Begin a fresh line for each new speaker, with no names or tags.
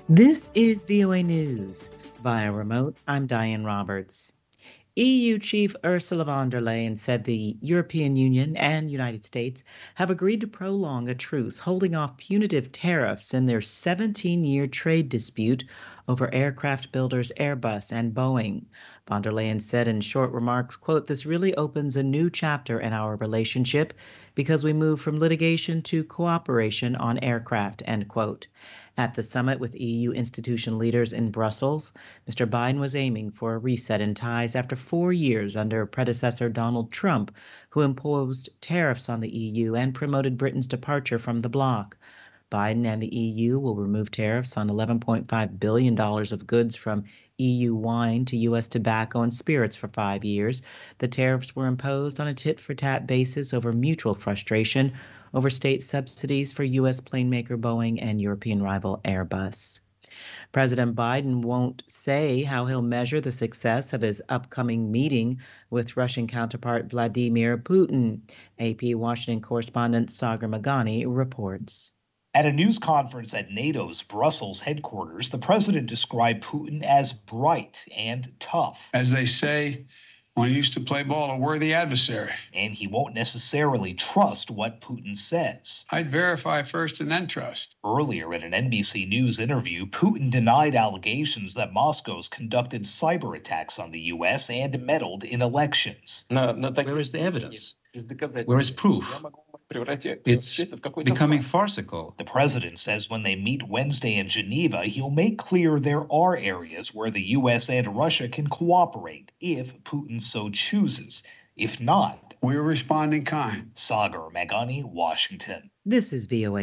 This is VOA News. Via remote, I'm Diane Roberts. EU Chief Ursula von der Leyen said the European Union and United States have agreed to prolong a truce holding off punitive tariffs in their 17-year trade dispute over aircraft builders Airbus and Boeing. Von der Leyen said in short remarks, quote, "This really opens a new chapter in our relationship because we move from litigation to cooperation on aircraft," end quote. At the summit with EU institution leaders in Brussels, Mr. Biden was aiming for a reset in ties after 4 years under predecessor Donald Trump, who imposed tariffs on the EU and promoted Britain's departure from the bloc. Biden and the EU will remove tariffs on $11.5 billion of goods from EU wine to U.S. tobacco and spirits for 5 years. The tariffs were imposed on a tit-for-tat basis over mutual frustration over state subsidies for U.S. plane maker Boeing and European rival Airbus. President Biden won't say how he'll measure the success of his upcoming meeting with Russian counterpart Vladimir Putin. AP Washington correspondent Sagar Meghani reports.
At a news conference at NATO's Brussels headquarters, the president described Putin as bright and tough.
As they say, when he used to play ball, a worthy adversary.
And he won't necessarily trust what Putin says.
I'd verify first and then trust.
Earlier in an NBC News interview, Putin denied allegations that Moscow's conducted cyber attacks on the U.S. and meddled in elections.
Where is the evidence? Where is proof? It's becoming farcical.
The president says when they meet Wednesday in Geneva, he'll make clear there are areas where the U.S. and Russia can cooperate if Putin so chooses. If not,
we're responding kind.
Sagar Meghani, Washington.
This is VOA